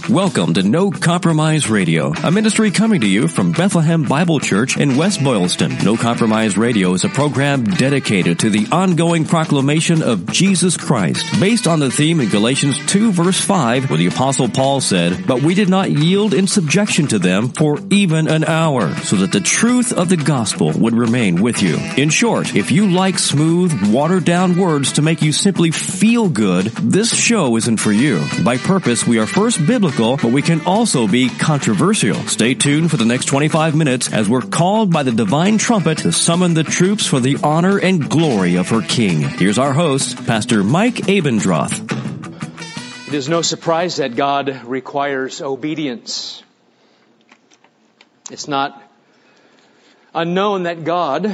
Welcome to No Compromise Radio, a ministry coming to you from Bethlehem Bible Church in West Boylston. No Compromise Radio is a program dedicated to the ongoing proclamation of Jesus Christ, based on the theme in Galatians 2 verse 5, where the Apostle Paul said, "But we did not yield in subjection to them for even an hour, so that the truth of the gospel would remain with you." In short, if you like smooth, watered-down words to make you simply feel good, this show isn't for you. By purpose, we are first biblical, but we can also be controversial. Stay tuned for the next 25 minutes as we're called by the divine trumpet to summon the troops for the honor and glory of her King. Here's our host, Pastor Mike Abendroth. It is no surprise that God requires obedience. It's not unknown that God,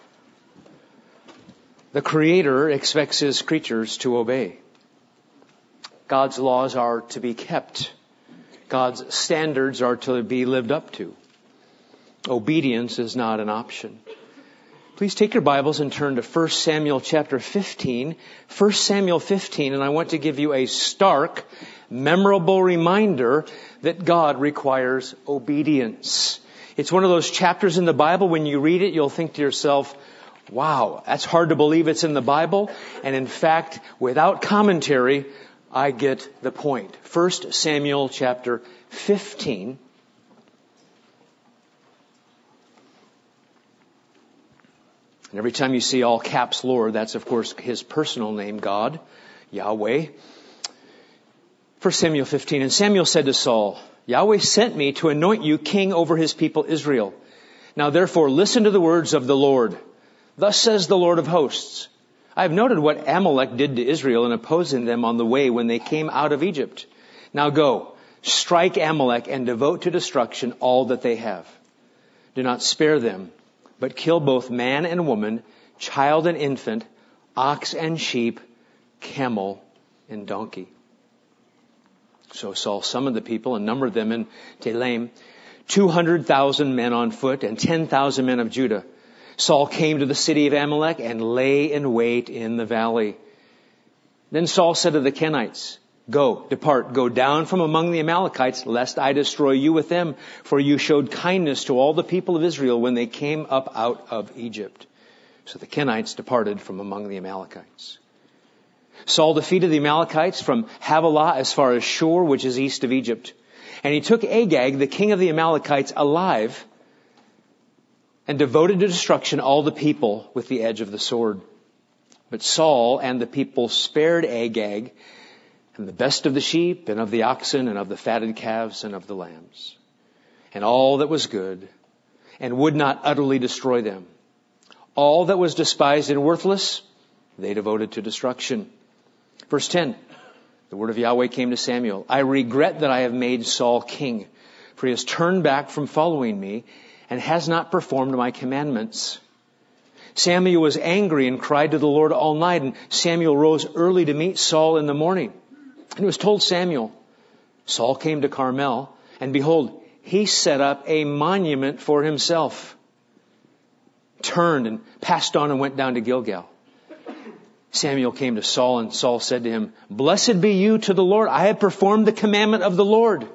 the Creator, expects His creatures to obey. God's laws are to be kept. God's standards are to be lived up to. Obedience is not an option. Please take your Bibles and turn to 1 Samuel chapter 15. 1 Samuel 15, and I want to give you a stark, memorable reminder that God requires obedience. It's one of those chapters in the Bible, when you read it, you'll think to yourself, wow, that's hard to believe it's in the Bible. And in fact, without commentary, I get the point. 1 Samuel chapter 15. And every time you see all caps Lord, that's of course His personal name, God, Yahweh. 1 Samuel 15. And Samuel said to Saul, "Yahweh sent me to anoint you king over His people Israel. Now therefore listen to the words of the Lord. Thus says the Lord of hosts, I have noted what Amalek did to Israel in opposing them on the way when they came out of Egypt. Now go, strike Amalek and devote to destruction all that they have. Do not spare them, but kill both man and woman, child and infant, ox and sheep, camel and donkey." So Saul summoned the people and numbered them in Telaim, 200,000 men on foot and 10,000 men of Judah. Saul came to the city of Amalek and lay in wait in the valley. Then Saul said to the Kenites, "Go, depart, go down from among the Amalekites, lest I destroy you with them, for you showed kindness to all the people of Israel when they came up out of Egypt." So the Kenites departed from among the Amalekites. Saul defeated the Amalekites from Havilah as far as Shur, which is east of Egypt. And he took Agag, the king of the Amalekites, alive, and devoted to destruction all the people with the edge of the sword. But Saul and the people spared Agag, and the best of the sheep, and of the oxen, and of the fatted calves, and of the lambs, and all that was good, and would not utterly destroy them. All that was despised and worthless, they devoted to destruction. Verse 10, the word of Yahweh came to Samuel. "I regret that I have made Saul king, for he has turned back from following me, and has not performed my commandments." Samuel was angry and cried to the Lord all night, and Samuel rose early to meet Saul in the morning. And it was told Samuel, Saul came to Carmel, and behold, he set up a monument for himself, turned and passed on and went down to Gilgal. Samuel came to Saul, and Saul said to him, "Blessed be you to the Lord. I have performed the commandment of the Lord."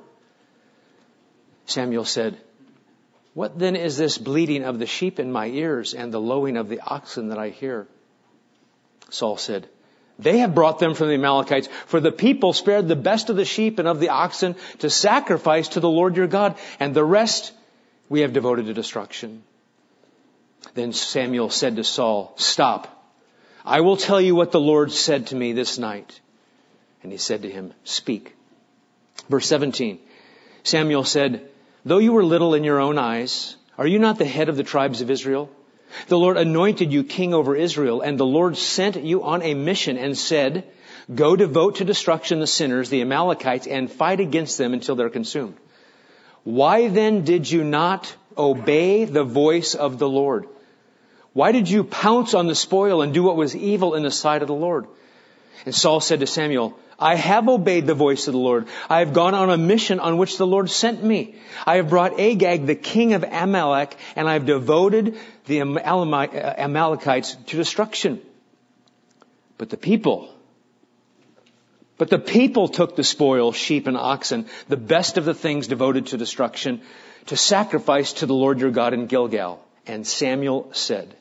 Samuel said, "What then is this bleating of the sheep in my ears and the lowing of the oxen that I hear?" Saul said, "They have brought them from the Amalekites, for the people spared the best of the sheep and of the oxen to sacrifice to the Lord your God, and the rest we have devoted to destruction." Then Samuel said to Saul, "Stop. I will tell you what the Lord said to me this night." And he said to him, "Speak." Verse 17, Samuel said, "Though you were little in your own eyes, are you not the head of the tribes of Israel? The Lord anointed you king over Israel, and the Lord sent you on a mission and said, 'Go devote to destruction the sinners, the Amalekites, and fight against them until they're consumed.' Why then did you not obey the voice of the Lord? Why did you pounce on the spoil and do what was evil in the sight of the Lord?" And Saul said to Samuel, "I have obeyed the voice of the Lord. I have gone on a mission on which the Lord sent me. I have brought Agag, the king of Amalek, and I have devoted the Amalekites to destruction. But the people But the people took the spoil, sheep and oxen, the best of the things devoted to destruction, to sacrifice to the Lord your God in Gilgal. And Samuel said,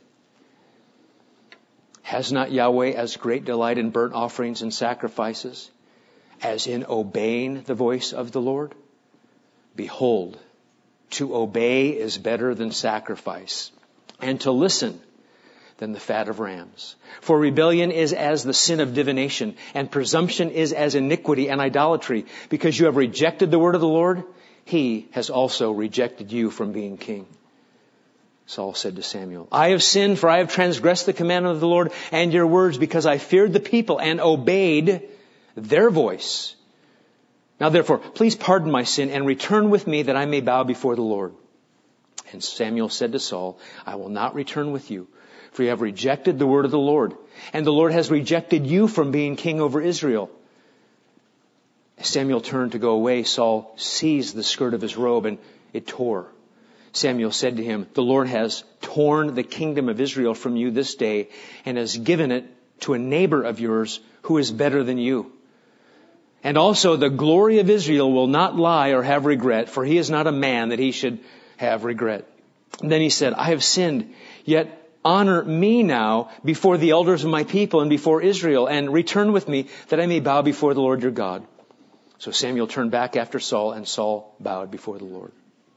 has not Yahweh as great delight in burnt offerings and sacrifices as in obeying the voice of the Lord? Behold, to obey is better than sacrifice, and to listen than the fat of rams. For rebellion is as the sin of divination, and presumption is as iniquity and idolatry. Because you have rejected the word of the Lord, He has also rejected you from being king. Saul said to Samuel, I have sinned, for I have transgressed the commandment of the Lord and your words, because I feared the people and obeyed their voice. Now therefore, please pardon my sin and return with me that I may bow before the Lord. And Samuel said to Saul, I will not return with you, for you have rejected the word of the Lord, and the Lord has rejected you from being king over Israel. As Samuel turned to go away, Saul seized the skirt of his robe, and it tore. Samuel said to him, the Lord has torn the kingdom of Israel from you this day, and has given it to a neighbor of yours who is better than you. And also the glory of Israel will not lie or have regret, for he is not a man that he should have regret. And then he said, I have sinned, yet honor me now before the elders of my people and before Israel, and return with me that I may bow before the Lord your God. So Samuel turned back after Saul, and Saul bowed before the Lord.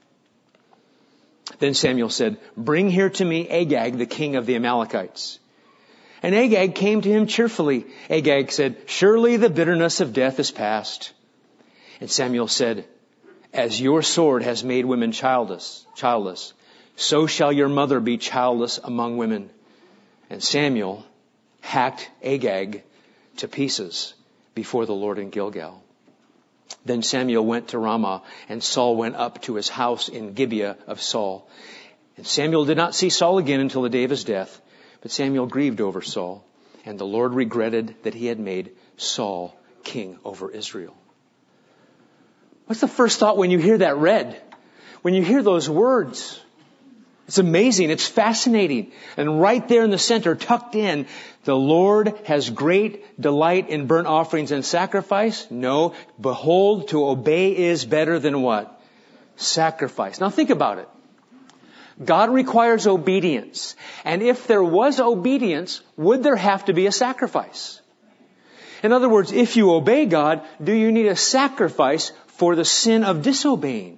Then Samuel said, bring here to me Agag, the king of the Amalekites. And Agag came to him cheerfully. Agag said, surely the bitterness of death is past. And Samuel said, as your sword has made women childless, so shall your mother be childless among women. And Samuel hacked Agag to pieces before the Lord in Gilgal. Then Samuel went to Ramah, and Saul went up to his house in Gibeah of Saul. And Samuel did not see Saul again until the day of his death. But Samuel grieved over Saul, and the Lord regretted that he had made Saul king over Israel. What's the first thought when you hear that read? When you hear those words? It's amazing. It's fascinating. And right there in the center, tucked in, the Lord has great delight in burnt offerings and sacrifice. No, behold, to obey is better than what? Sacrifice. Now think about it. God requires obedience. And if there was obedience, would there have to be a sacrifice? In other words, if you obey God, do you need a sacrifice for the sin of disobeying?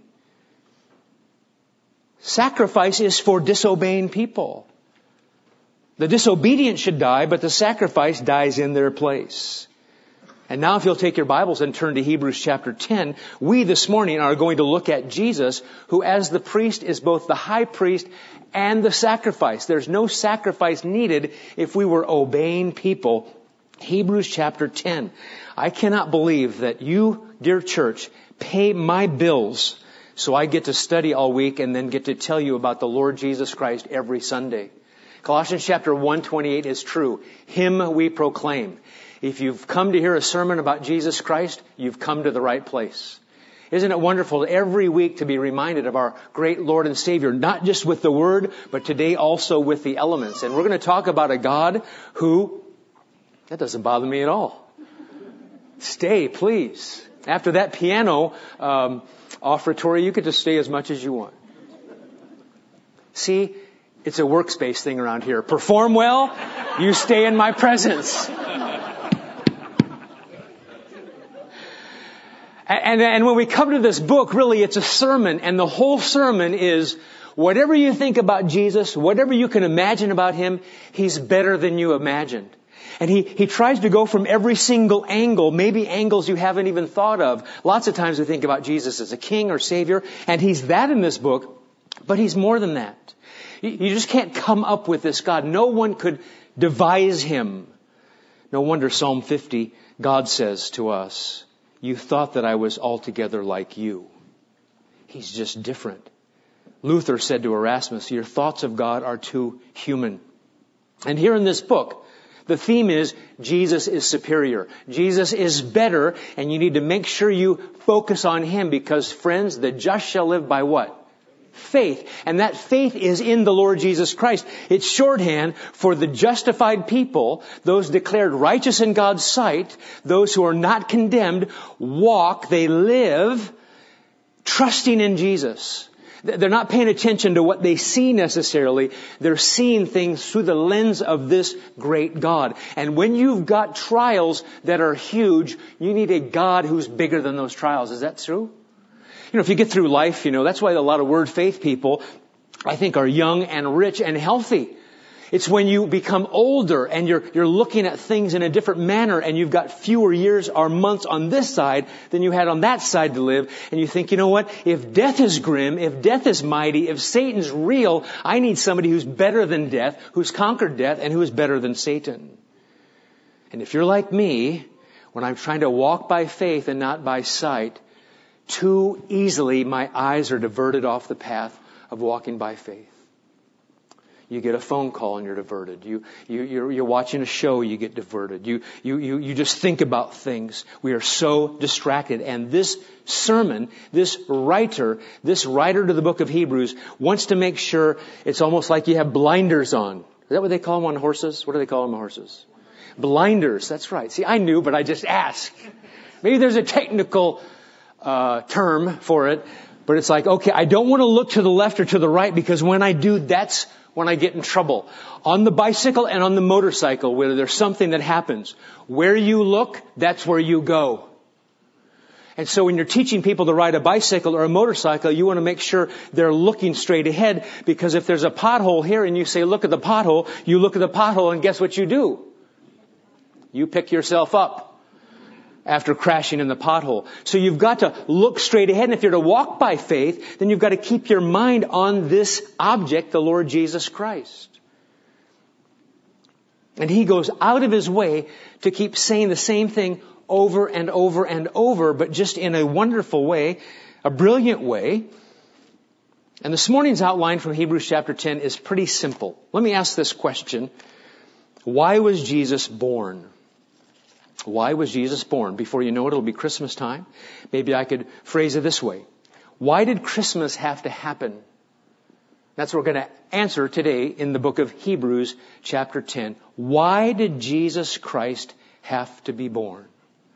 Sacrifice is for disobeying people. The disobedient should die, but the sacrifice dies in their place. And now if you'll take your Bibles and turn to Hebrews chapter 10, we this morning are going to look at Jesus, who as the priest is both the high priest and the sacrifice. There's no sacrifice needed if we were obeying people. Hebrews chapter 10. I cannot believe that you, dear church, pay my bills so I get to study all week and then get to tell you about the Lord Jesus Christ every Sunday. Colossians chapter 1:28 is true. Him we proclaim. If you've come to hear a sermon about Jesus Christ, you've come to the right place. Isn't it wonderful every week to be reminded of our great Lord and Savior, not just with the Word, but today also with the elements. And we're going to talk about a God who, that doesn't bother me at all. Stay, please. After that piano offertory, you could just stay as much as you want. See, it's a workspace thing around here. Perform well, you stay in my presence. And when we come to this book, really it's a sermon, and the whole sermon is whatever you think about Jesus, whatever you can imagine about Him, He's better than you imagined. And he tries to go from every single angle, maybe angles you haven't even thought of. Lots of times we think about Jesus as a king or savior, and He's that in this book, but He's more than that. You just can't come up with this God. No one could devise Him. No wonder Psalm 50, God says to us, you thought that I was altogether like you. He's just different. Luther said to Erasmus, your thoughts of God are too human. And here in this book, the theme is Jesus is superior. Jesus is better, and you need to make sure you focus on Him because, friends, the just shall live by what? faith. And that faith is in the Lord Jesus Christ. It's shorthand for the justified people, those declared righteous in God's sight, those who are not condemned, they live trusting in Jesus. They're not paying attention to what they see necessarily. They're seeing things through the lens of this great God. And when you've got trials that are huge, you need a God who's bigger than those trials. Is that true? If you get through life, that's why a lot of word faith people, I think, are young and rich and healthy. It's when you become older and you're looking at things in a different manner and you've got fewer years or months on this side than you had on that side to live. And you think, you know what? If death is grim, if death is mighty, if Satan's real, I need somebody who's better than death, who's conquered death, and who is better than Satan. And if you're like me, when I'm trying to walk by faith and not by sight, too easily my eyes are diverted off the path of walking by faith. You get a phone call and you're diverted. You're watching a show, you get diverted. You just think about things. We are so distracted. And this sermon, this writer to the book of Hebrews wants to make sure it's almost like you have blinders on. Is that what they call them on horses? What do they call them on horses? Blinders, that's right. See, I knew, but I just asked. Maybe there's a technical term for it, but it's like, okay, I don't want to look to the left or to the right, because when I do, that's when I get in trouble. On the bicycle and on the motorcycle, where there's something that happens, where you look, that's where you go. And so when you're teaching people to ride a bicycle or a motorcycle, you want to make sure they're looking straight ahead, because if there's a pothole here and you say, look at the pothole, you look at the pothole and guess what you do? You pick yourself up after crashing in the pothole. So you've got to look straight ahead. And if you're to walk by faith, then you've got to keep your mind on this object, the Lord Jesus Christ. And he goes out of his way to keep saying the same thing over and over and over, but just in a wonderful way, a brilliant way. And this morning's outline from Hebrews chapter 10 is pretty simple. Let me ask this question. Why was Jesus born? Why was Jesus born? Before you know it, it'll be Christmas time. Maybe I could phrase it this way. Why did Christmas have to happen? That's what we're going to answer today in the book of Hebrews chapter 10. Why did Jesus Christ have to be born?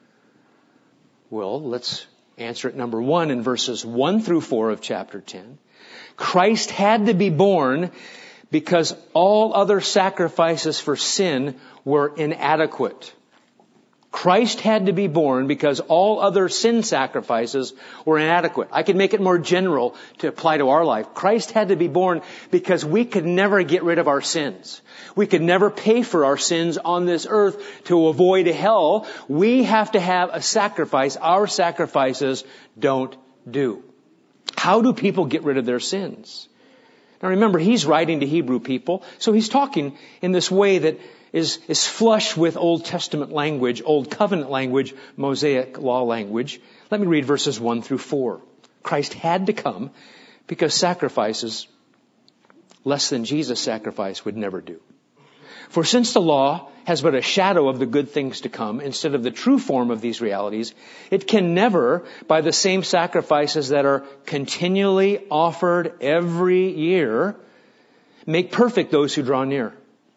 Well, let's answer it number 1 in verses 1 through 4 of chapter 10. Christ had to be born because all other sacrifices for sin were inadequate. Christ had to be born because all other sin sacrifices were inadequate. I could make it more general to apply to our life. Christ had to be born because we could never get rid of our sins. We could never pay for our sins on this earth to avoid hell. We have to have a sacrifice. Our sacrifices don't do. How do people get rid of their sins? Now remember, he's writing to Hebrew people, so he's talking in this way that is flush with Old Testament language, Old Covenant language, Mosaic law language. Let me read verses 1 through 4. Christ had to come because sacrifices less than Jesus' sacrifice would never do. For since the law has but a shadow of the good things to come instead of the true form of these realities, it can never, by the same sacrifices that are continually offered every year, make perfect those who draw near.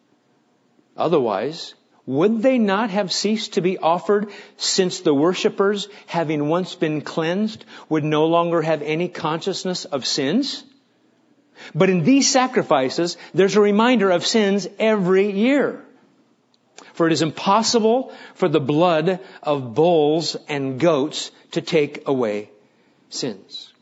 Otherwise, would they not have ceased to be offered, since the worshippers, having once been cleansed, would no longer have any consciousness of sins? But in these sacrifices, there's a reminder of sins every year. For it is impossible for the blood of bulls and goats to take away sins.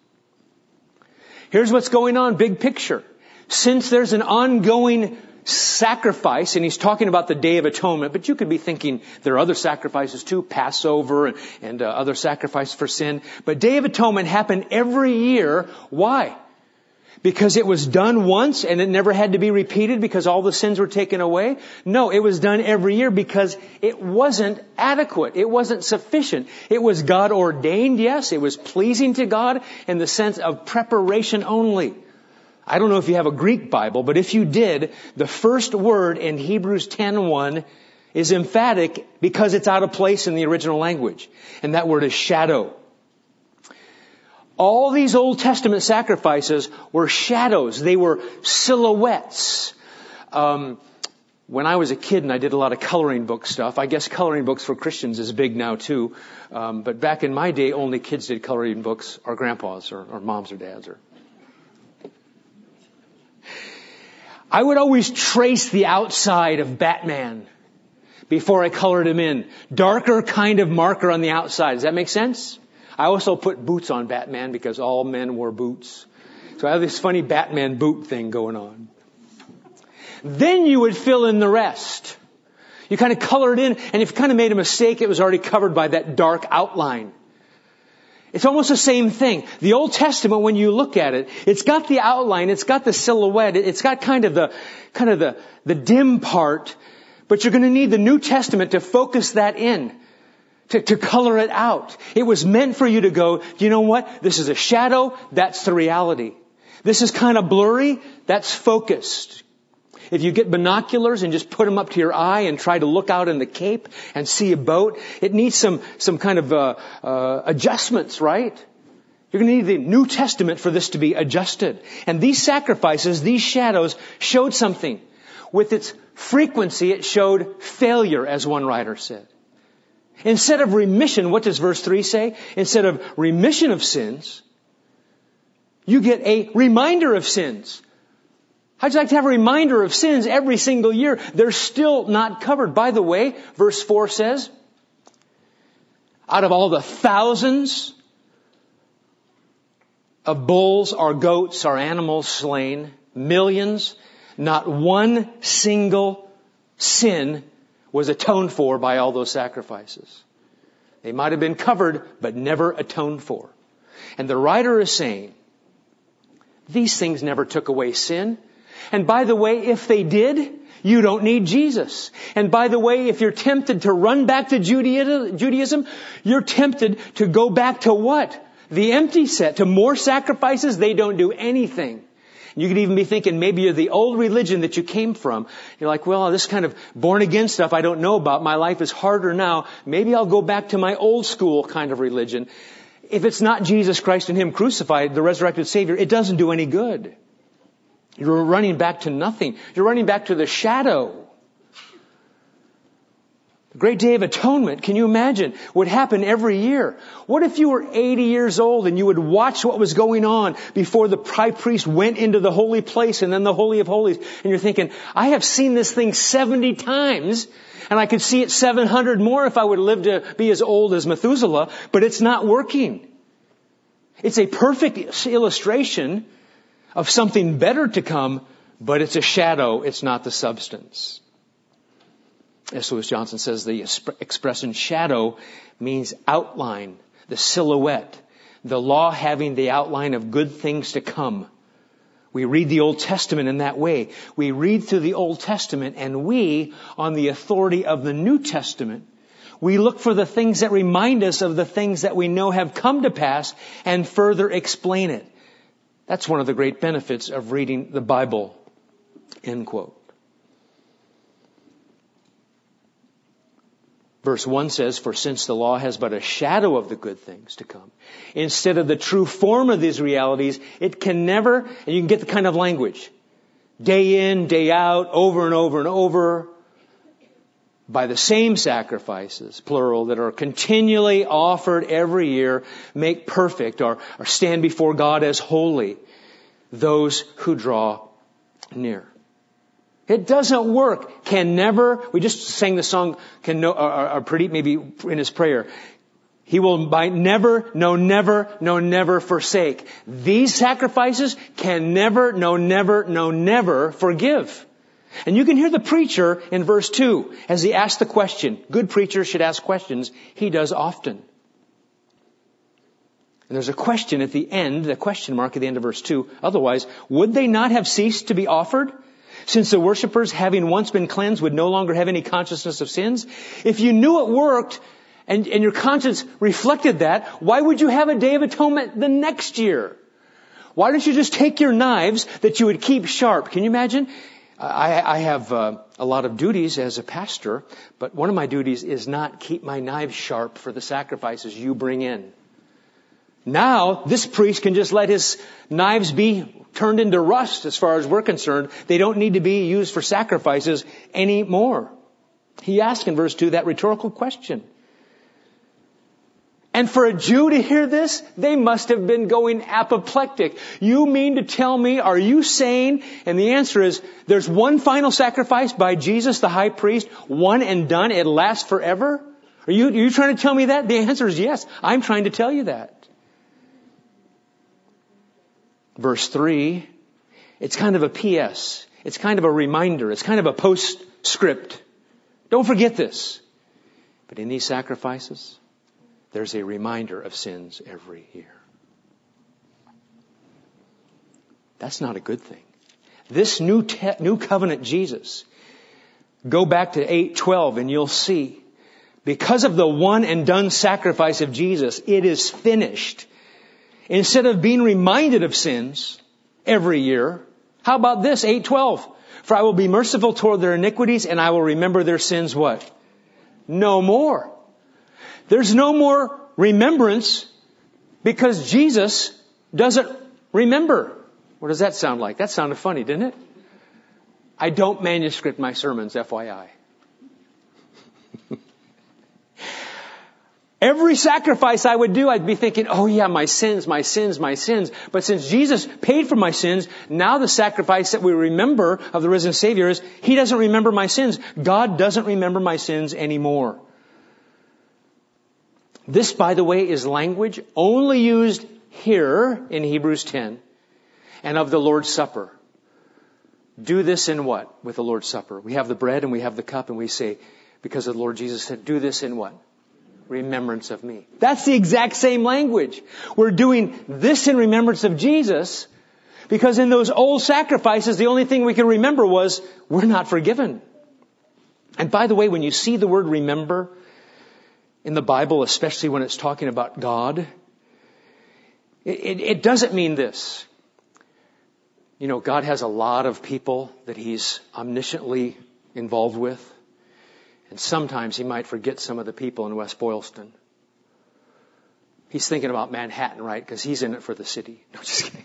Here's what's going on, big picture. Since there's an ongoing sacrifice, and he's talking about the Day of Atonement, but you could be thinking there are other sacrifices too, Passover and other sacrifices for sin. But Day of Atonement happened every year. Why? Because it was done once and it never had to be repeated because all the sins were taken away? No, it was done every year because it wasn't adequate. It wasn't sufficient. It was God ordained, yes. It was pleasing to God in the sense of preparation only. I don't know if you have a Greek Bible, but if you did, the first word in Hebrews 10:1 is emphatic because it's out of place in the original language. And that word is shadow. All these Old Testament sacrifices were shadows. They were silhouettes. When I was a kid and I did a lot of coloring book stuff, I guess coloring books for Christians is big now too. But back in my day, only kids did coloring books, or grandpas, or moms or dads. I would always trace the outside of Batman before I colored him in. Darker kind of marker on the outside. Does that make sense? I also put boots on Batman because all men wore boots. So I have this funny Batman boot thing going on. Then you would fill in the rest. You kind of color it in, and if you kind of made a mistake, it was already covered by that dark outline. It's almost the same thing. The Old Testament, when you look at it, it's got the outline, it's got the silhouette, it's got kind of the dim part, but you're going to need the New Testament to focus that in, to color it out. It was meant for you to go, you know what? This is a shadow, that's the reality. This is kind of blurry, that's focused. If you get binoculars and just put them up to your eye and try to look out in the Cape and see a boat, it needs some kind of adjustments, right? You're going to need the New Testament for this to be adjusted. And these sacrifices, these shadows, showed something. With its frequency, it showed failure, as one writer said. Instead of remission, what does verse 3 say? Instead of remission of sins, you get a reminder of sins. How'd you like to have a reminder of sins every single year? They're still not covered. By the way, verse 4 says, out of all the thousands of bulls or goats or animals slain, millions, not one single sin was atoned for by all those sacrifices. They might have been covered, but never atoned for. And the writer is saying, these things never took away sin. And by the way, if they did, you don't need Jesus. And by the way, if you're tempted to run back to Judaism, you're tempted to go back to what? The empty set, to more sacrifices. They don't do anything. You could even be thinking maybe you're the old religion that you came from. You're like, well, this kind of born again stuff I don't know about. My life is harder now. Maybe I'll go back to my old school kind of religion. If it's not Jesus Christ and Him crucified, the resurrected Savior, it doesn't do any good. You're running back to nothing. You're running back to the shadow. The Great Day of Atonement, can you imagine, would happen every year. What if you were 80 years old and you would watch what was going on before the high priest went into the holy place and then the Holy of Holies, and you're thinking, I have seen this thing 70 times and I could see it 700 more if I would live to be as old as Methuselah, but it's not working. It's a perfect illustration of something better to come, but it's a shadow, it's not the substance. S. Lewis Johnson says the expression shadow means outline, the silhouette, the law having the outline of good things to come. We read the Old Testament in that way. We read through the Old Testament, and we, on the authority of the New Testament, we look for the things that remind us of the things that we know have come to pass and further explain it. That's one of the great benefits of reading the Bible, end quote. Verse 1 says, for since the law has but a shadow of the good things to come, instead of the true form of these realities, it can never, and you can get the kind of language, day in, day out, over and over and over, by the same sacrifices, plural, that are continually offered every year, make perfect or stand before God as holy those who draw near. It doesn't work. Can never, we just sang the song, Pradeep maybe in his prayer, He will by never, no never forsake. These sacrifices can never, no never forgive. And you can hear the preacher in verse 2 as he asks the question. Good preachers should ask questions. He does often. And there's a question at the end, the question mark at the end of verse 2. Otherwise, would they not have ceased to be offered? Since the worshipers, having once been cleansed, would no longer have any consciousness of sins? If you knew it worked and your conscience reflected that, why would you have a Day of Atonement the next year? Why don't you just take your knives that you would keep sharp? Can you imagine? I have a lot of duties as a pastor, but one of my duties is not keep my knives sharp for the sacrifices you bring in. Now, this priest can just let his knives be turned into rust as far as we're concerned. They don't need to be used for sacrifices anymore. He asked in verse 2 that rhetorical question. And for a Jew to hear this, they must have been going apoplectic. You mean to tell me, are you saying? And the answer is, there's one final sacrifice by Jesus, the high priest, one and done, it lasts forever? Are you trying to tell me that? The answer is yes, I'm trying to tell you that. Verse 3, it's kind of a PS. It's kind of a reminder. It's kind of a postscript. Don't forget this. But in these sacrifices, there's a reminder of sins every year. That's not a good thing. This new covenant Jesus, go back to 8:12 and you'll see, because of the one and done sacrifice of Jesus, it is finished. Instead of being reminded of sins every year, how about this, 8:12? For I will be merciful toward their iniquities and I will remember their sins what? No more. There's no more remembrance because Jesus doesn't remember. What does that sound like? That sounded funny, didn't it? I don't manuscript my sermons, FYI. Every sacrifice I would do, I'd be thinking, oh yeah, my sins, my sins, my sins. But since Jesus paid for my sins, now the sacrifice that we remember of the risen Savior is, He doesn't remember my sins. God doesn't remember my sins anymore. This, by the way, is language only used here in Hebrews 10 and of the Lord's Supper. Do this in what? With the Lord's Supper. We have the bread and we have the cup and we say, because the Lord Jesus said, do this in what? Remembrance of me. That's the exact same language. We're doing this in remembrance of Jesus because in those old sacrifices, the only thing we could remember was we're not forgiven. And by the way, when you see the word remember in the Bible, especially when it's talking about God, it doesn't mean this. You know, God has a lot of people that He's omnisciently involved with. And sometimes He might forget some of the people in West Boylston. He's thinking about Manhattan, right? Because He's in it for the city. No, just kidding.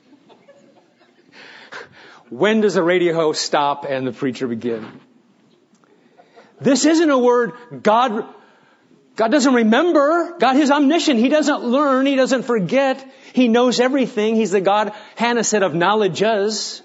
When does the radio host stop and the preacher begin? This isn't a word God doesn't remember. God is omniscient. He doesn't learn. He doesn't forget. He knows everything. He's the God, Hannah said, of knowledges.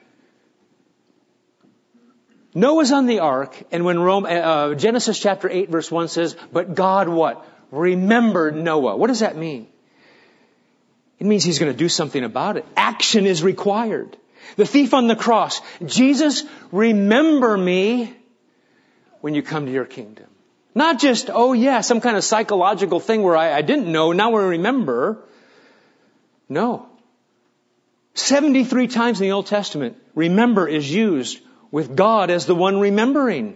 Noah's on the ark, and when Genesis chapter 8 verse 1 says, but God what? Remembered Noah. What does that mean? It means He's going to do something about it. Action is required. The thief on the cross, Jesus, remember me when you come to your kingdom. Not just, oh yeah, some kind of psychological thing where I didn't know, now I remember. No. 73 times in the Old Testament, remember is used with God as the one remembering.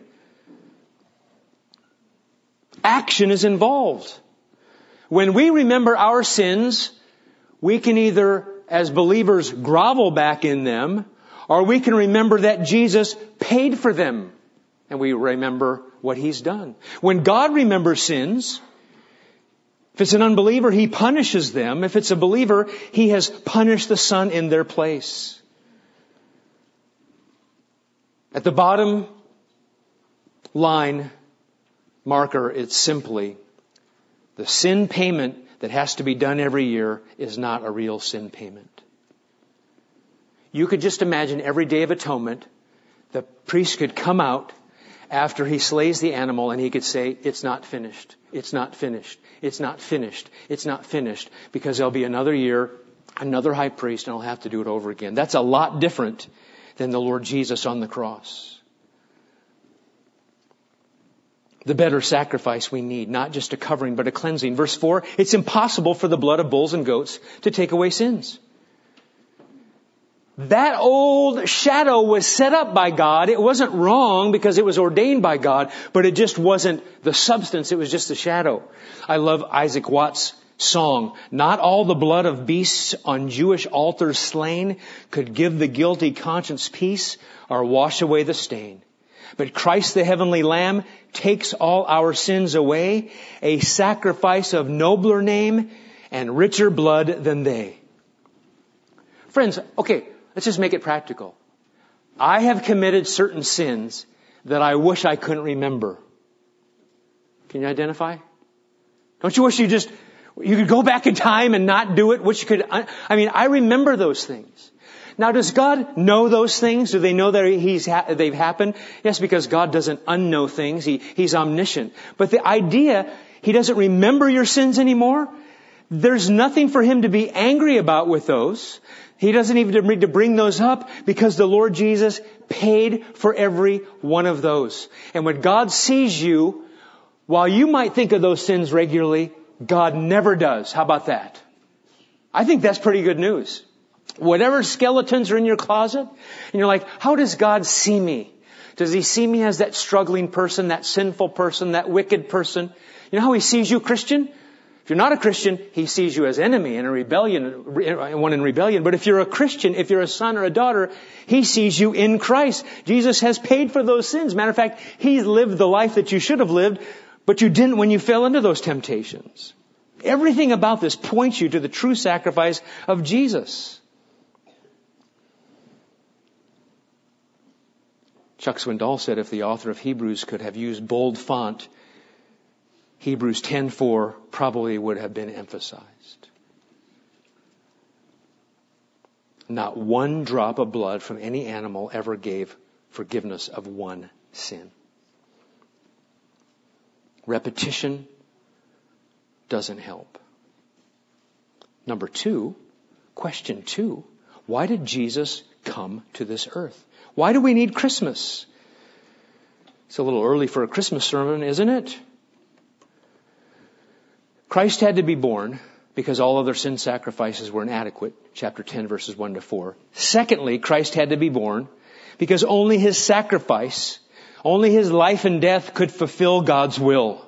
Action is involved. When we remember our sins, we can either, as believers, grovel back in them, or we can remember that Jesus paid for them, and we remember what He's done. When God remembers sins, if it's an unbeliever, He punishes them. If it's a believer, He has punished the Son in their place. At the bottom line marker, it's simply the sin payment that has to be done every year is not a real sin payment. You could just imagine every Day of Atonement, the priest could come out after he slays the animal and he could say, it's not finished, it's not finished, it's not finished, it's not finished, because there'll be another year, another high priest, and I'll have to do it over again. That's a lot different than the Lord Jesus on the cross. The better sacrifice we need, not just a covering, but a cleansing. Verse 4, it's impossible for the blood of bulls and goats to take away sins. That old shadow was set up by God. It wasn't wrong because it was ordained by God, but it just wasn't the substance. It was just the shadow. I love Isaac Watts' song. Not all the blood of beasts on Jewish altars slain could give the guilty conscience peace or wash away the stain. But Christ the heavenly Lamb takes all our sins away. A sacrifice of nobler name and richer blood than they. Friends, okay, let's just make it practical. I have committed certain sins that I wish I couldn't remember. Can you identify? Don't you wish you could go back in time and not do it? I remember those things. Now, does God know those things? Do they know that they've happened? Yes, because God doesn't unknow things. He's omniscient. But the idea, He doesn't remember your sins anymore. There's nothing for Him to be angry about with those. He doesn't even need to bring those up because the Lord Jesus paid for every one of those. And when God sees you, while you might think of those sins regularly, God never does. How about that? I think that's pretty good news. Whatever skeletons are in your closet, and you're like, how does God see me? Does He see me as that struggling person, that sinful person, that wicked person? You know how He sees you, Christian? If you're not a Christian, He sees you as enemy and one in rebellion. But if you're a Christian, if you're a son or a daughter, He sees you in Christ. Jesus has paid for those sins. Matter of fact, He lived the life that you should have lived, but you didn't when you fell into those temptations. Everything about this points you to the true sacrifice of Jesus. Chuck Swindoll said if the author of Hebrews could have used bold font, Hebrews 10:4 probably would have been emphasized. Not one drop of blood from any animal ever gave forgiveness of one sin. Repetition doesn't help. Number two, question 2, why did Jesus come to this earth? Why do we need Christmas? It's a little early for a Christmas sermon, isn't it? Christ had to be born because all other sin sacrifices were inadequate. Chapter 10, verses 1 to 4. Secondly, Christ had to be born because only His sacrifice, only His life and death could fulfill God's will.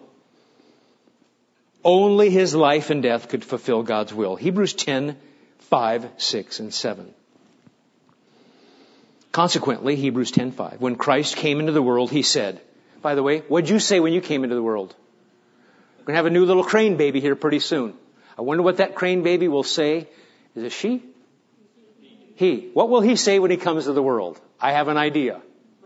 Only His life and death could fulfill God's will. Hebrews 10, 5, 6, and 7. Consequently, Hebrews 10:5. When Christ came into the world, He said, by the way, what did you say when you came into the world? We're going to have a new little crane baby here pretty soon. I wonder what that crane baby will say. Is it she? He. What will he say when he comes to the world? I have an idea.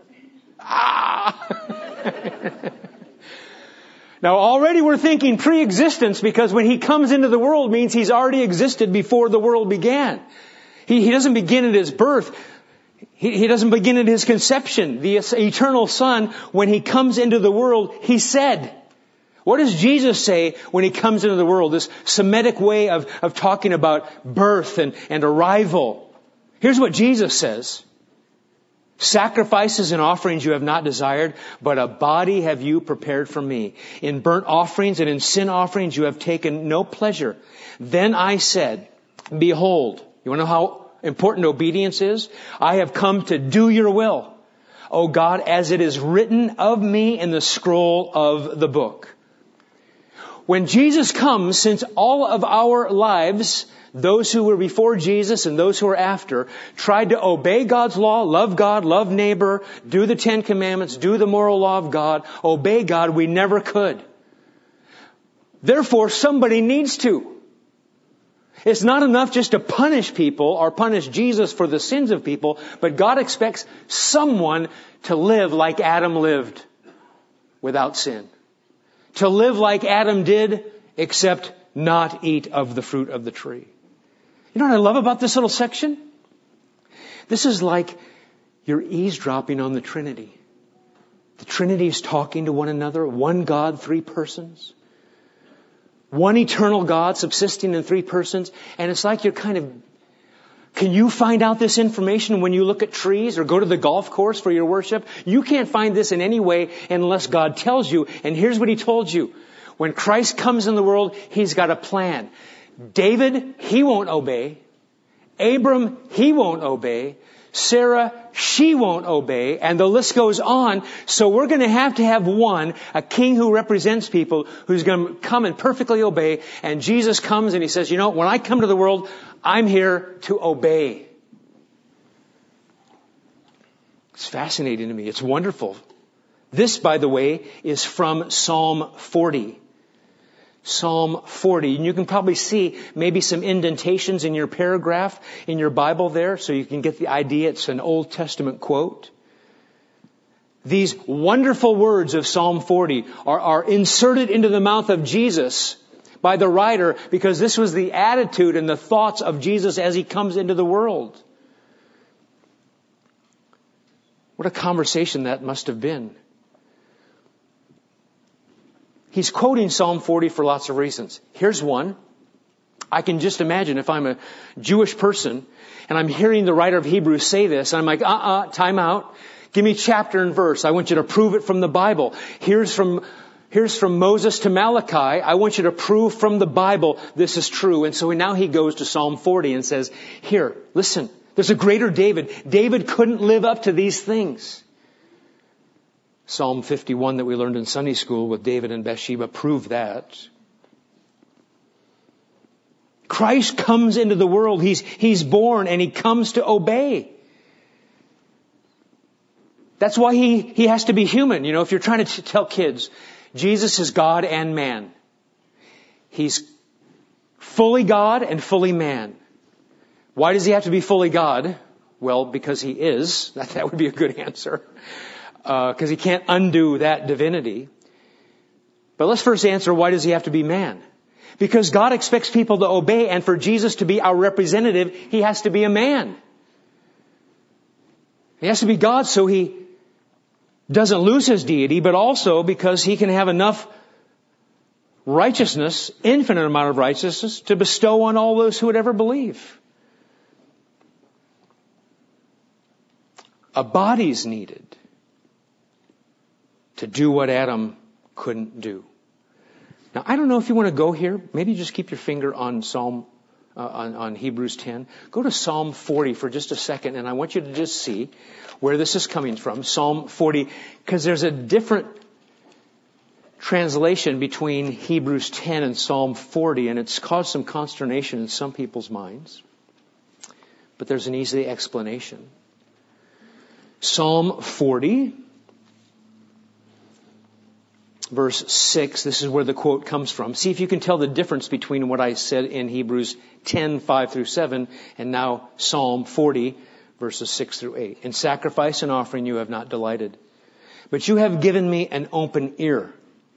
Now already we're thinking pre-existence because when He comes into the world means He's already existed before the world began. He doesn't begin at His birth. He doesn't begin at His conception. The eternal Son, when He comes into the world, He said. What does Jesus say when He comes into the world? This Semitic way of talking about birth and arrival. Here's what Jesus says. Sacrifices and offerings you have not desired, but a body have you prepared for me. In burnt offerings and in sin offerings you have taken no pleasure. Then I said, behold, you want to know how important obedience is? I have come to do your will, O God, as it is written of me in the scroll of the book. When Jesus comes, since all of our lives, those who were before Jesus and those who are after, tried to obey God's law, love God, love neighbor, do the 10 Commandments, do the moral law of God, obey God, we never could. Therefore, somebody needs to. It's not enough just to punish people or punish Jesus for the sins of people, but God expects someone to live like Adam lived without sin. To live like Adam did, except not eat of the fruit of the tree. You know what I love about this little section? This is like you're eavesdropping on the Trinity. The Trinity is talking to one another. One God, 3 persons. One eternal God subsisting in 3 persons. And it's like you're can you find out this information when you look at trees or go to the golf course for your worship? You can't find this in any way unless God tells you. And here's what He told you. When Christ comes in the world, He's got a plan. David, he won't obey. Abram, he won't obey. Sarah, she won't obey. And the list goes on. So we're going to have one, a king who represents people, who's going to come and perfectly obey. And Jesus comes and He says, you know, when I come to the world, I'm here to obey. It's fascinating to me. It's wonderful. This, by the way, is from Psalm 40. Psalm 40. And you can probably see maybe some indentations in your paragraph in your Bible there, so you can get the idea it's an Old Testament quote. These wonderful words of Psalm 40 are inserted into the mouth of Jesus by the writer because this was the attitude and the thoughts of Jesus as He comes into the world. What a conversation that must have been. He's quoting Psalm 40 for lots of reasons. Here's one. I can just imagine if I'm a Jewish person and I'm hearing the writer of Hebrews say this, and I'm like, time out. Give me chapter and verse. I want you to prove it from the Bible. Here's from Moses to Malachi. I want you to prove from the Bible this is true. And so now he goes to Psalm 40 and says, here, listen, there's a greater David. David couldn't live up to these things. Psalm 51 that we learned in Sunday school with David and Bathsheba proved that. Christ comes into the world. He's born and He comes to obey. That's why he has to be human. You know, if you're trying to tell kids, Jesus is God and man. He's fully God and fully man. Why does He have to be fully God? Well, because He is. That would be a good answer. Because He can't undo that divinity. But let's first answer, why does He have to be man? Because God expects people to obey, and for Jesus to be our representative, He has to be a man. He has to be God so He doesn't lose His deity, but also because He can have enough righteousness, infinite amount of righteousness, to bestow on all those who would ever believe. A body's needed to do what Adam couldn't do. Now, I don't know if you want to go here. Maybe just keep your finger on on Hebrews 10. Go to Psalm 40 for just a second, and I want you to just see where this is coming from. Psalm 40, because there's a different translation between Hebrews 10 and Psalm 40, and it's caused some consternation in some people's minds. But there's an easy explanation. Psalm 40, verse 6, this is where the quote comes from. See if you can tell the difference between what I said in Hebrews 10, 5 through 7, and now Psalm 40, verses 6 through 8. In sacrifice and offering you have not delighted, but you have given me an open ear.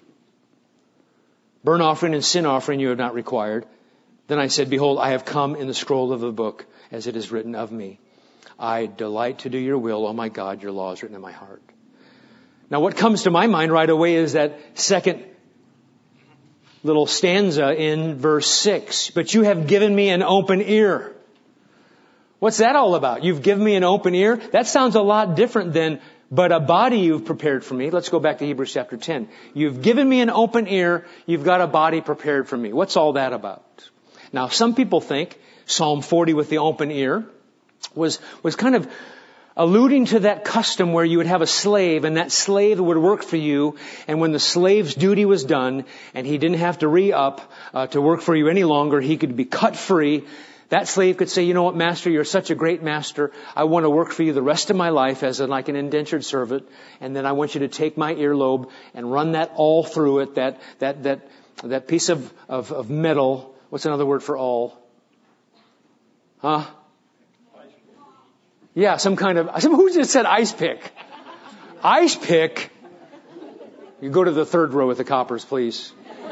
Burnt offering and sin offering you have not required. Then I said, behold, I have come in the scroll of the book, as it is written of me. I delight to do your will, O my God, your law is written in my heart. Now what comes to my mind right away is that second little stanza in verse 6. But you have given me an open ear. What's that all about? You've given me an open ear? That sounds a lot different than, but a body you've prepared for me. Let's go back to Hebrews chapter 10. You've given me an open ear. You've got a body prepared for me. What's all that about? Now some people think Psalm 40 with the open ear was kind of alluding to that custom where you would have a slave, and that slave would work for you, and when the slave's duty was done and he didn't have to re-up to work for you any longer, he could be cut free. That slave could say, you know what, master, you're such a great master. I want to work for you the rest of my life as like an indentured servant, and then I want you to take my earlobe and run that all through it, that piece of metal. What's another word for all? Huh? Yeah, who just said ice pick? Ice pick? You go to the third row with the coppers, please.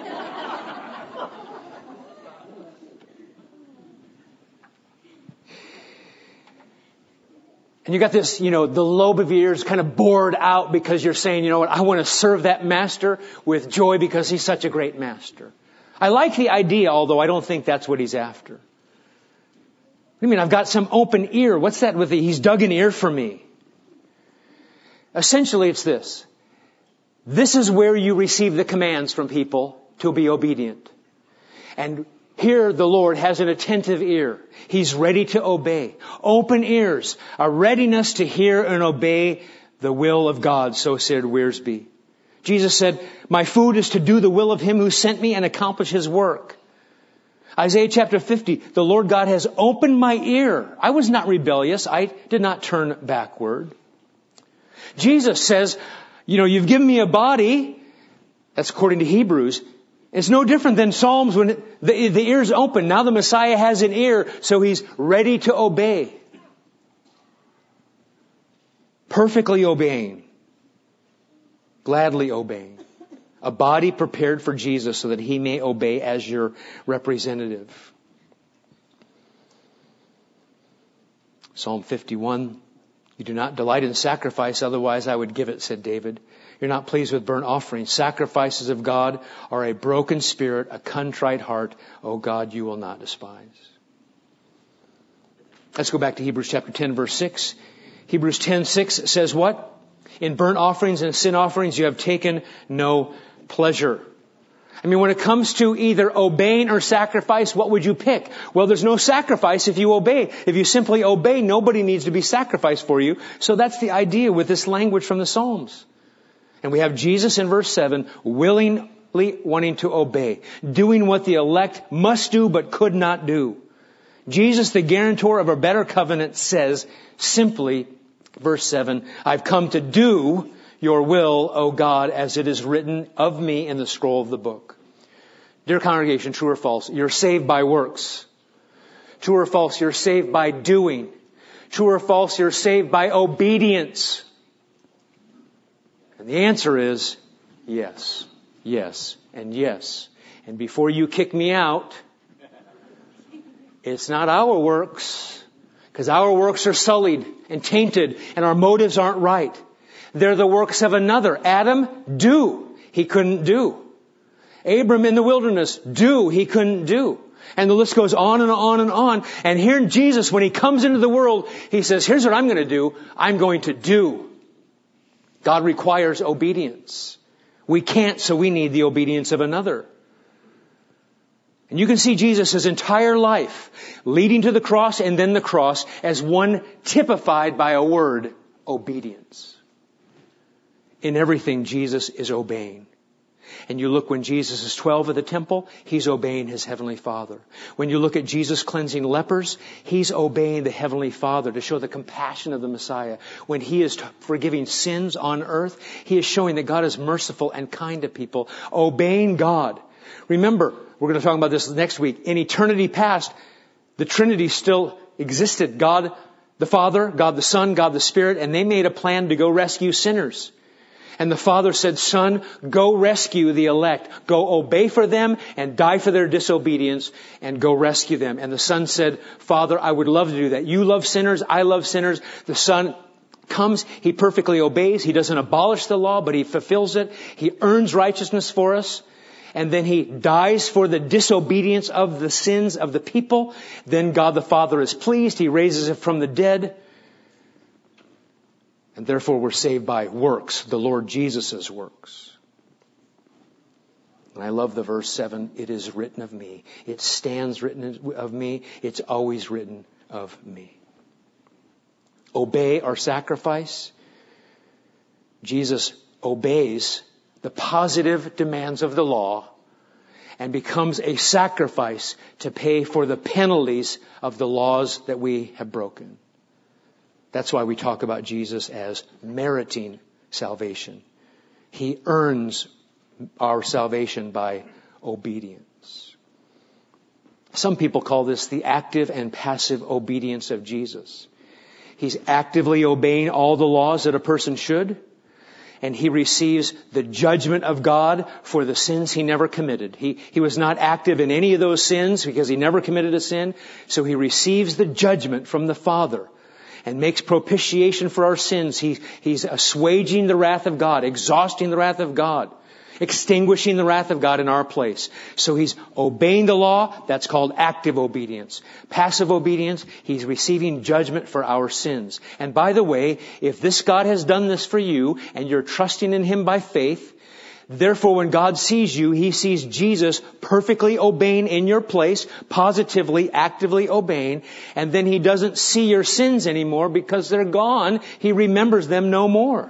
And you got this, the lobe of your ears kind of bored out because you're saying, you know what, I want to serve that master with joy because he's such a great master. I like the idea, although I don't think that's what he's after. What do you mean, I've got some open ear? What's that with he's dug an ear for me? Essentially, it's this. This is where you receive the commands from people to be obedient. And here the Lord has an attentive ear. He's ready to obey. Open ears, a readiness to hear and obey the will of God, so said Wiersbe. Jesus said, my food is to do the will of Him who sent me and accomplish His work. Isaiah chapter 50, the Lord God has opened my ear. I was not rebellious. I did not turn backward. Jesus says, you've given me a body. That's according to Hebrews. It's no different than Psalms when the ear's open. Now the Messiah has an ear, so He's ready to obey. Perfectly obeying. Gladly obeying. A body prepared for Jesus so that He may obey as your representative. Psalm 51. You do not delight in sacrifice, otherwise I would give it, said David. You're not pleased with burnt offerings. Sacrifices of God are a broken spirit, a contrite heart. O God, you will not despise. Let's go back to Hebrews chapter 10, verse 6. Hebrews 10:6 says what? In burnt offerings and sin offerings you have taken no pleasure. I mean, when it comes to either obeying or sacrifice, what would you pick? Well, there's no sacrifice if you obey. If you simply obey, nobody needs to be sacrificed for you. So that's the idea with this language from the Psalms. And we have Jesus in verse 7 willingly wanting to obey, doing what the elect must do but could not do. Jesus, the guarantor of a better covenant, says simply, verse 7, I've come to do your will, O God, as it is written of me in the scroll of the book. Dear congregation, true or false? You're saved by works. True or false? You're saved by doing. True or false? You're saved by obedience. And the answer is yes, yes, and yes. And before you kick me out, it's not our works, because our works are sullied and tainted, and our motives aren't right. They're the works of another. Adam, do. He couldn't do. Abram in the wilderness, do. He couldn't do. And the list goes on and on and on. And here in Jesus, when He comes into the world, He says, here's what I'm going to do. I'm going to do. God requires obedience. We can't, so we need the obedience of another. And you can see Jesus' entire life leading to the cross and then the cross as one typified by a word, obedience. In everything, Jesus is obeying. And you look when Jesus is 12 at the temple, He's obeying His Heavenly Father. When you look at Jesus cleansing lepers, He's obeying the Heavenly Father to show the compassion of the Messiah. When He is forgiving sins on earth, He is showing that God is merciful and kind to people, obeying God. Remember, we're going to talk about this next week. In eternity past, the Trinity still existed. God the Father, God the Son, God the Spirit, and they made a plan to go rescue sinners. And the Father said, Son, go rescue the elect. Go obey for them and die for their disobedience and go rescue them. And the Son said, Father, I would love to do that. You love sinners. I love sinners. The Son comes. He perfectly obeys. He doesn't abolish the law, but He fulfills it. He earns righteousness for us. And then He dies for the disobedience of the sins of the people. Then God the Father is pleased. He raises it from the dead. And therefore we're saved by works, the Lord Jesus' works. And I love the verse 7, it is written of me. It stands written of me. It's always written of me. Obey or sacrifice. Jesus obeys the positive demands of the law and becomes a sacrifice to pay for the penalties of the laws that we have broken. That's why we talk about Jesus as meriting salvation. He earns our salvation by obedience. Some people call this the active and passive obedience of Jesus. He's actively obeying all the laws that a person should, and He receives the judgment of God for the sins He never committed. He was not active in any of those sins because He never committed a sin, so He receives the judgment from the Father and makes propitiation for our sins. He's assuaging the wrath of God, exhausting the wrath of God, extinguishing the wrath of God in our place. So He's obeying the law. That's called active obedience. Passive obedience, He's receiving judgment for our sins. And by the way, if this God has done this for you and you're trusting in Him by faith, therefore when God sees you, He sees Jesus perfectly obeying in your place, positively, actively obeying, and then He doesn't see your sins anymore because they're gone. He remembers them no more.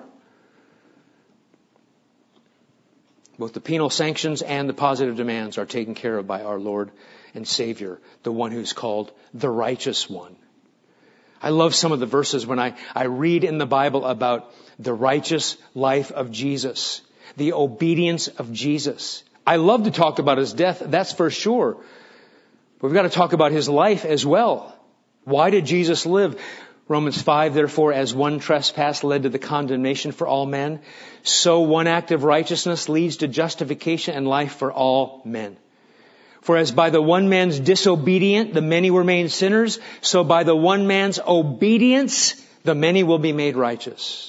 Both the penal sanctions and the positive demands are taken care of by our Lord and Savior, the one who's called the righteous one. I love some of the verses when I read in the Bible about the righteous life of Jesus, the obedience of Jesus. I love to talk about his death, that's for sure. But we've got to talk about his life as well. Why did Jesus live? Romans 5, therefore, as one trespass led to the condemnation for all men, so one act of righteousness leads to justification and life for all men. For as by the one man's disobedience the many were made sinners, so by the one man's obedience the many will be made righteous.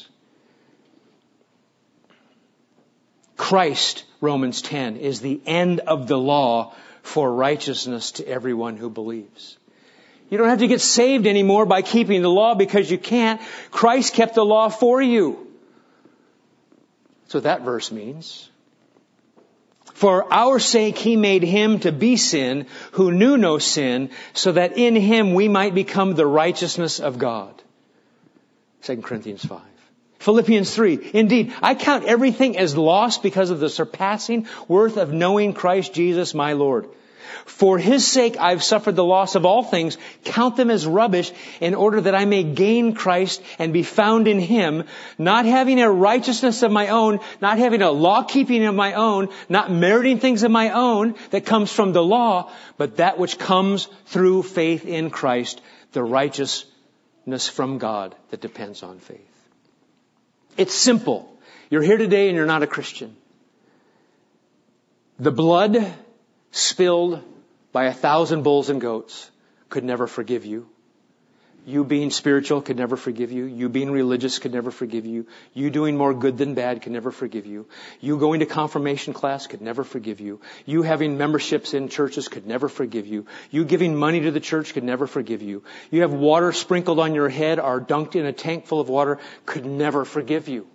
Christ, Romans 10, is the end of the law for righteousness to everyone who believes. You don't have to get saved anymore by keeping the law because you can't. Christ kept the law for you. That's what that verse means. For our sake he made him to be sin who knew no sin, so that in him we might become the righteousness of God. 2 Corinthians 5. Philippians 3. Indeed, I count everything as lost because of the surpassing worth of knowing Christ Jesus my Lord. For his sake I've suffered the loss of all things, count them as rubbish, in order that I may gain Christ and be found in him, not having a righteousness of my own, not having a law-keeping of my own, not meriting things of my own that comes from the law, but that which comes through faith in Christ, the righteousness from God that depends on faith. It's simple. You're here today and you're not a Christian. The blood spilled by 1,000 bulls and goats could never forgive you. You being spiritual could never forgive you. You being religious could never forgive you. You doing more good than bad could never forgive you. You going to confirmation class could never forgive you. You having memberships in churches could never forgive you. You giving money to the church could never forgive you. You have water sprinkled on your head or dunked in a tank full of water could never forgive you.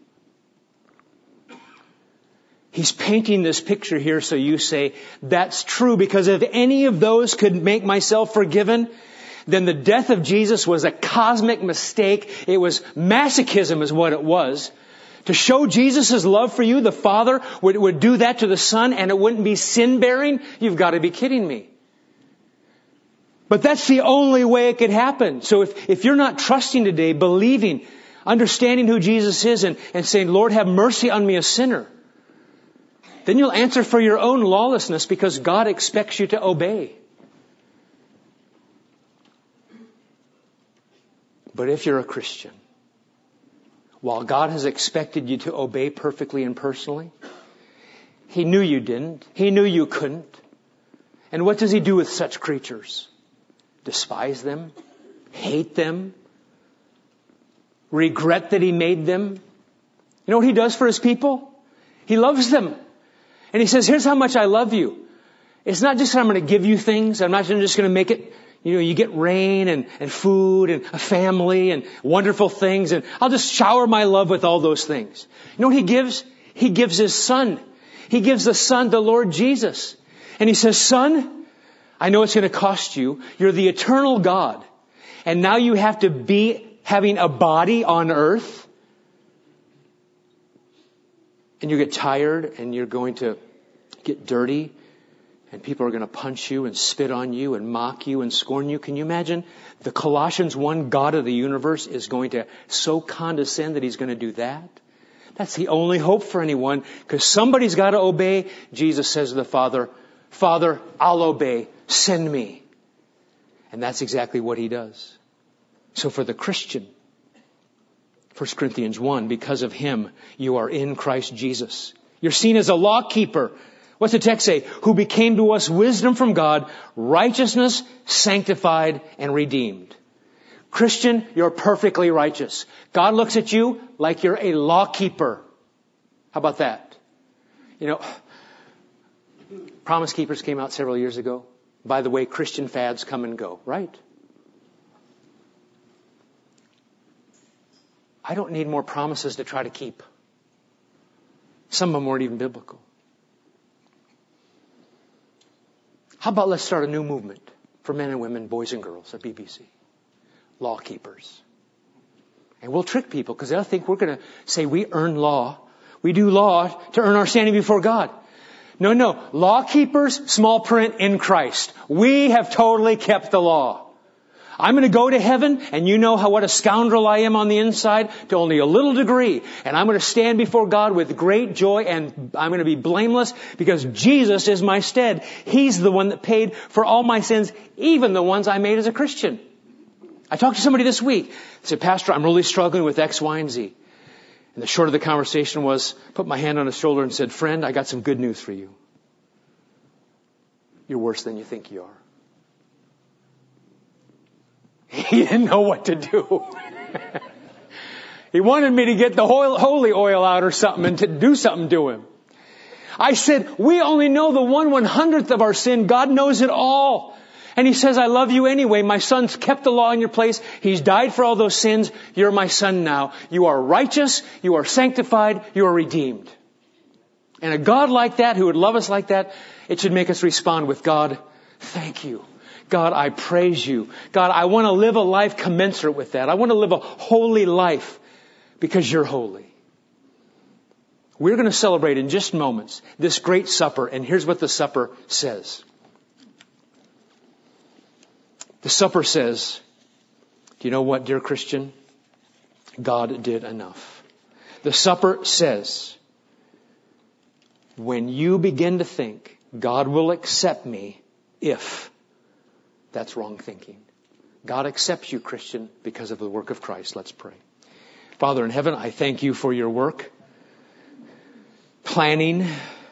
He's painting this picture here so you say, that's true, because if any of those could make myself forgiven, then the death of Jesus was a cosmic mistake. It was masochism is what it was. To show Jesus' love for you, the Father would do that to the Son and it wouldn't be sin-bearing? You've got to be kidding me. But that's the only way it could happen. So if you're not trusting today, believing, understanding who Jesus is and saying, Lord, have mercy on me, a sinner, then you'll answer for your own lawlessness because God expects you to obey. But if you're a Christian, while God has expected you to obey perfectly and personally, He knew you didn't. He knew you couldn't. And what does He do with such creatures? Despise them? Hate them? Regret that He made them? You know what He does for His people? He loves them. And He says, here's how much I love you. It's not just that I'm going to give you things. I'm not just going to make it, you get rain and food and a family and wonderful things. And I'll just shower my love with all those things. You know what He gives? He gives His Son. He gives the Son, the Lord Jesus. And He says, Son, I know it's going to cost you. You're the eternal God. And now you have to be having a body on earth. And you get tired and you're going to get dirty and people are going to punch you and spit on you and mock you and scorn you. Can you imagine? The Colossians 1 God of the universe is going to so condescend that He's going to do that. That's the only hope for anyone, because somebody's got to obey. Jesus says to the Father, Father, I'll obey. Send me. And that's exactly what He does. So for the Christian, 1 Corinthians 1, because of Him, you are in Christ Jesus. You're seen as a law keeper. What's the text say? Who became to us wisdom from God, righteousness, sanctified, and redeemed. Christian, you're perfectly righteous. God looks at you like you're a law keeper. How about that? Promise Keepers came out several years ago. By the way, Christian fads come and go, right? I don't need more promises to try to keep. Some of them weren't even biblical. How about let's start a new movement for men and women, boys and girls at BBC? Law keepers. And we'll trick people because they'll think we're going to say we earn law. We do law to earn our standing before God. No. Law keepers, small print, in Christ. We have totally kept the law. I'm going to go to heaven, and you know what a scoundrel I am on the inside to only a little degree. And I'm going to stand before God with great joy, and I'm going to be blameless because Jesus is my stead. He's the one that paid for all my sins, even the ones I made as a Christian. I talked to somebody this week. They said, Pastor, I'm really struggling with X, Y, and Z. And the short of the conversation was, put my hand on his shoulder and said, friend, I got some good news for you. You're worse than you think you are. He didn't know what to do. He wanted me to get the holy oil out or something and to do something to him. I said, we only know the 1/100th of our sin. God knows it all. And He says, I love you anyway. My Son's kept the law in your place. He's died for all those sins. You're my son now. You are righteous. You are sanctified. You are redeemed. And a God like that, who would love us like that, it should make us respond with, God, thank you. God, I praise you. God, I want to live a life commensurate with that. I want to live a holy life because you're holy. We're going to celebrate in just moments this great supper. And here's what the supper says. The supper says, do you know what, dear Christian? God did enough. The supper says, when you begin to think God will accept me if, that's wrong thinking. God accepts you, Christian, because of the work of Christ. Let's pray. Father in heaven, I thank you for your work, planning,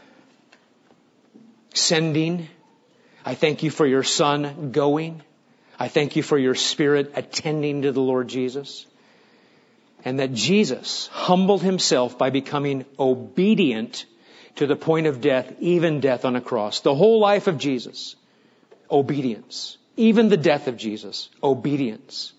sending. I thank you for your Son going. I thank you for your Spirit attending to the Lord Jesus. And that Jesus humbled himself by becoming obedient to the point of death, even death on a cross. The whole life of Jesus, obedience. Even the death of Jesus, obedience.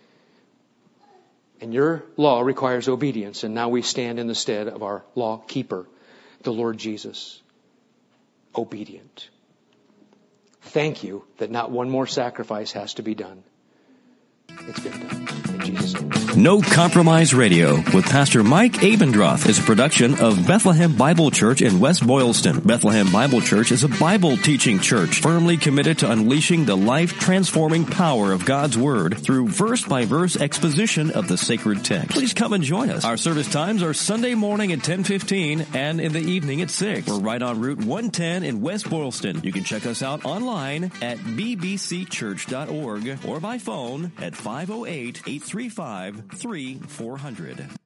And your law requires obedience. And now we stand in the stead of our law keeper, the Lord Jesus. Obedient. Thank you that not one more sacrifice has to be done. It's been done. In Jesus' name. No Compromise Radio with Pastor Mike Abendroth is a production of Bethlehem Bible Church in West Boylston. Bethlehem Bible Church is a Bible teaching church firmly committed to unleashing the life-transforming power of God's Word through verse-by-verse exposition of the sacred text. Please come and join us. Our service times are Sunday morning at 10:15 and in the evening at 6. We're right on Route 110 in West Boylston. You can check us out online at bbcchurch.org or by phone at 508-835-3400.